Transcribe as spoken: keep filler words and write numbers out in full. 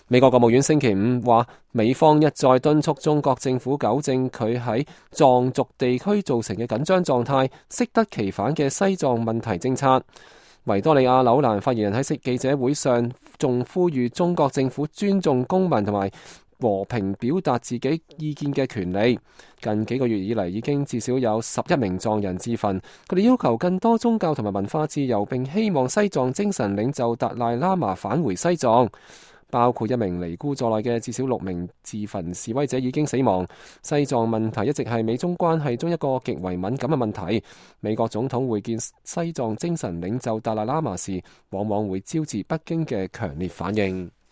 美國國務院星期五話，美方一再敦促中國政府糾正佢喺藏族地區造成嘅緊張狀態，適得其反嘅西藏問題政策。維多利亞紐蘭發言人喺記者會上仲呼籲中國政府尊重公民同埋和平表達自己意見嘅權利。近幾個月以嚟，已經至少有十一名藏人自焚，佢哋要求更多宗教同埋文化自由，並希望西藏精神領袖達賴喇嘛返回西藏。包括一名尼姑在內嘅至少六名自焚示威者已經死亡。西藏問題一直係美中關係中一個極為敏感嘅問題。美國總統會見西藏精神領袖達賴喇嘛時，往往會招致北京嘅強烈反應。